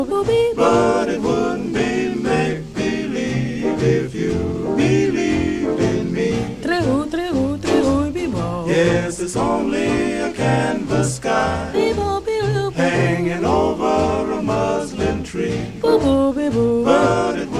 But it wouldn't be make-believe if you believed in me. Yes, it's only a canvas sky hanging over a muslin tree. But it